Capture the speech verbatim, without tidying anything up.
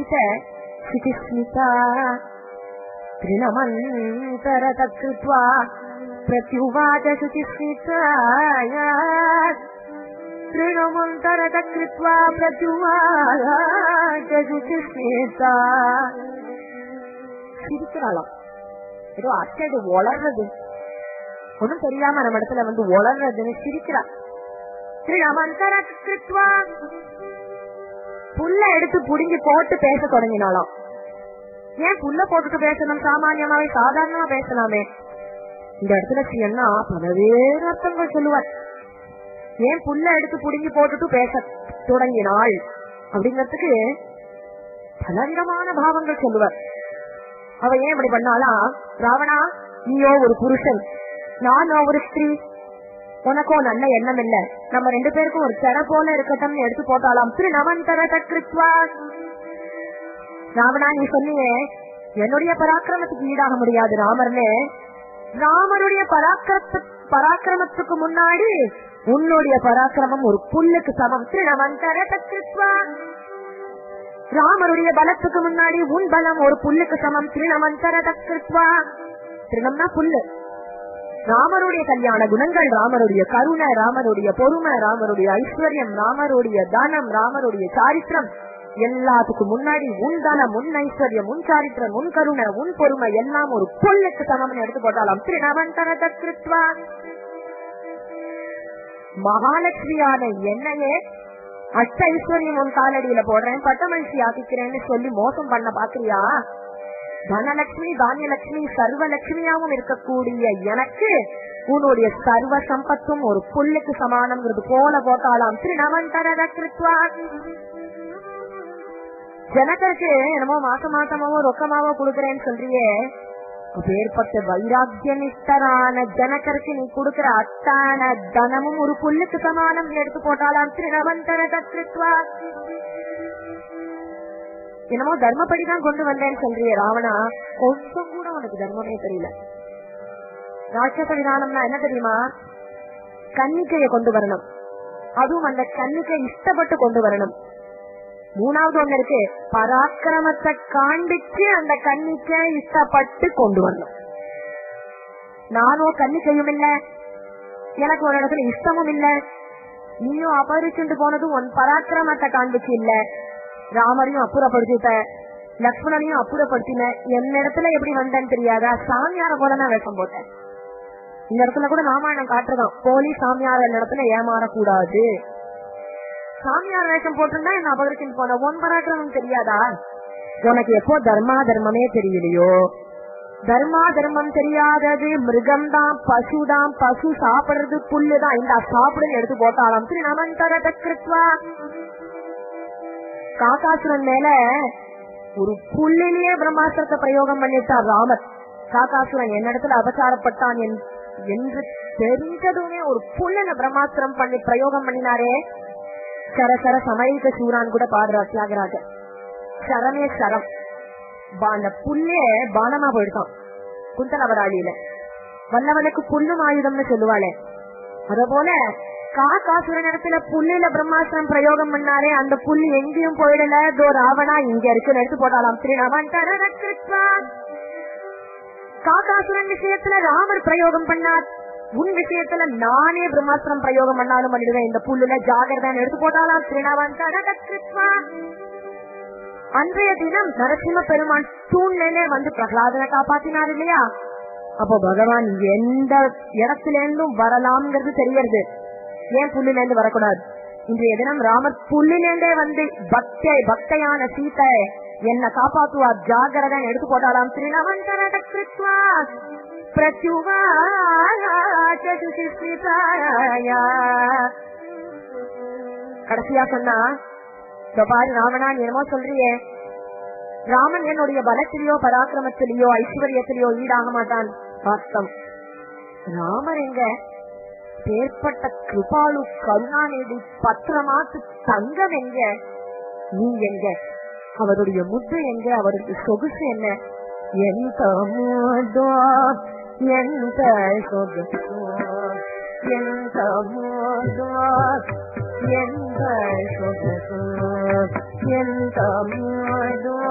शुचिस्मिता तृणमन्तरत कृत्वा प्रत्युवाच शुचिस्मिताय तृणमन्तरत कृत्वा प्रत्युवाच शुचिस्मिता. சிரிக்கிறாளாம். ஏதோ அச்சது வளர்றது ஒன்னும் தெரியாம நம்ம இடத்துல வந்து வளர்றதுன்னு சிரிக்கிறா. தृणमन्तरत कृत्वा புல்ல எடுத்து புடுங்கி போட்டு பேச தொடங்கினாலாம். ஏன் புல்ல போட்டுட்டு பேசணும்? சாமானியமாவே சாதாரணமா பேசலாமே. இந்த இடத்துல என்ன பலவேறு அர்த்தங்கள் சொல்லுவார். ஏன் புல்ல எடுத்து புடுங்கி போட்டுட்டு பேச தொடங்கினாள் அப்படிங்கிறதுக்கு பலவிதமான பாவங்கள் சொல்லுவார். அவ ஏன் இப்படி பண்ணாலா? ராவணா, நீயோ ஒரு புருஷன், நானோ ஒரு ஸ்திரீ, உனக்கோ நல்ல எண்ணம் இல்ல, நம்ம ரெண்டு பேருக்கும் ஒரு செட போல இருக்கட்டும் எடுத்து போட்டாலாம். तृणमन्तरत कृत्वा. ராவணா, நீ சொன்னியே என்னுடைய பராக்கிரமத்துக்கு ஈடாக முடியாது ராமர்னு. ராமருடைய பராக்கிரம பராக்கிரமத்துக்கு முன்னாடி உன்னுடைய பராக்கிரமம் ஒரு புல்லுக்கு சமம். तृणमन्तरत कृत्वा. ராமருடைய பலத்துக்கு முன்னாடி உன் பலம் ஒரு புல்லுக்கு சமம். तृणमन्तरत कृत्वा. திருணம்னா புல்லு. ராமருடைய கல்யாண குணங்கள், ராமருடைய கருணை, ராமருடைய பொறுமை, ராமருடைய ஐஸ்வர்யம், ராமருடைய தானம், ராமருடைய சாரித்திரம் எல்லாத்துக்கும் முன்னாடி உன் தானம், உன் ஐஸ்வர்யம், உன் சாரித்திரம், உன் கருணை, உன் பொறுமை எல்லாம் ஒரு புல்லுக்கு சமம்னு எடுத்து போட்டாலாம். तृणमन्तरत कृत्वा. மகாலட்சுமியான என்னையே அஷ்ட ஐஸ்வர்யம் உன் காலடியில போடுறேன், பட்டமகிழ்ச்சி ஆக்கிக்கிறேன்னு சொல்லி மோசம் பண்ண பாக்குறியா? தனலட்சுமி, தானியலட்சுமி, சர்வலட்சுமியாவும் இருக்கக்கூடிய எனக்கு உன்னுடைய சர்வ சம்பத்தும் ஒரு புல்லுக்கு சமானம்ங்கிறது போல போட்டாலாம். तृणमन्तरत कृत्वा. ஜனகருக்கு என்னமோ மாச மாசமாவோ ரொக்கமாவோ கொடுக்கறேன்னு சொல்றியே, ஏற்பட்ட வைராக்கியனிஷ்டரான ஜனகருக்கு நீ கொடுக்கிற அத்தான தனமும் ஒரு புல்லுக்கு சமானம் எடுத்து போட்டாலாம். तृणमन्तरत कृत्वा. என்னமோ தர்மப்படிதான் கொண்டு வந்தேன்னு சொல்றிய ராவணா, கொஞ்சம் கூட உனக்கு தர்மமே தெரியல. ராட்சச விதானம்னா என்ன தெரியுமா? கன்னிக்கைய கொண்டு வரணும், அதுவும் அந்த கன்னிக்கை இஷ்டப்பட்டு கொண்டு வரணும். மூணாவது ஒண்ணு இருக்கு, பராக்கிரமத்தை காண்பிச்சு அந்த கன்னிக்கை இஷ்டப்பட்டு கொண்டு வரணும். நானும் கன்னிக்கையும் இல்ல, எனக்கு ஒரு இடத்துல இஷ்டமும் இல்ல, நீயும் அபரிச்சுண்டு போனதும் உன் பராக்கிரமத்தை காண்பிச்சு இல்ல. ராமரையும் அப்புறப்படுத்திட்ட, லக்ஷ்மணனையும் அப்புறப்படுத்தின, என் இடத்துல எப்படி வந்தேன்னு தெரியாதா? சாமியார போலதான் வேஷம் போட்டேன். இந்த இடத்துல கூட ராமாயணம் காட்டுறதான், போலி சாமியார இடத்துல ஏமாறக்கூடாது. சாமியார் வேஷம் போட்டுன்னா என்ன அபகரிச்சுட்டு போன, உன் பராக்கிரமம் தெரியாதா? உனக்கு எப்போ தர்மா தர்மமே தெரியலையோ, தர்மா தர்மம் தெரியாதது மிருகம்தான், பசுதான், பசு சாப்பிடுறது புல்லுதான், இந்த சாப்பிடுன்னு எடுத்து போட்டாலாம். तृणमन्तरत कृत्वा. காகாசுரன் மேல ஒரு புல்லிலேயே பிரம்மாஸ்திரத்தை பிரயோகம் பண்ணிட்டார் ராமர். காகாசுரன் என்னிடத்துல அபசாரப்பட்டான் என்று தெரிஞ்சதுமே ஒரு புல்ல பிரம்மாஸ்திரம் பண்ணி பிரயோகம் பண்ணினாரே. சரசர சமயக்க சூரான் கூட பாடுறார் தியாகராஜர். சரமே சரம், அந்த புல்லே பானமா போயிடுதான் குந்தலவராளியில. வல்லவனுக்கு புல்லும் ஆயுதம்னு சொல்லுவாளே, அத போல காகாசுரன் இடத்துல புல்லுல பிரம்மாஸ்திரம் பிரயோகம் பண்ணாரே, அந்த புல்லு எங்கேயும் போயிடல, தோ ராவணா இங்க இருக்கு எடுத்து போட்டாலாம். तृणमन्तरत कृत्वा. காகாசுரன் விஷயத்துல ராமர் பிரயோகம் பண்ணார், உன் விஷயத்துல நானே பிரம்மாஸ்திரம் பிரயோகம் பண்ணாலும் பண்ணிடுவேன், இந்த புல்லுல ஜாகிரதான் எடுத்து போட்டாலாம். तृणमन्तरत कृत्वा. அன்றைய தினம் நரசிம்ம பெருமான் தூண்லே வந்து பிரகலாதனை காப்பாத்தினார் இல்லையா? அப்போ பகவான் எந்த இடத்துல இருந்தும் வரலாம்ங்கிறது தெரியறது. ஏன் புல்லில இருந்து வரக்கூடாது? இன்றைய தினம் ராமர் புல்லிலே வந்து பக்தை பக்தையான சீதை என்ன காப்பாத்துவா, ஜாகிரதான் எடுத்து போட்டாலாம். तृणमन्तरत कृत्वा. प्रत्युवाच शुचिस्मिताय. கடைசியா சொன்னா, பாரு ராவணா, நீ என்னமோ சொல்றியே, ராமன் என்னுடைய பலத்திலேயோ பராக்கிரமத்திலேயோ ஐஸ்வர்யத்திலேயோ ஈடாக மாட்டான். வாஸ்தவம். ராமர் எங்க ஏற்பட்ட கிருபாலு கருணாநிதி பத்திரமாத்து தங்கம் எங்க, நீ எங்க, அவருடைய முத்து எங்க, அவருடைய சொகுசு என்ன, எந்த மோதோ எந்த சொகுசோ, எந்த மோதோ எந்த சொகுசோ. எந்த மாதோ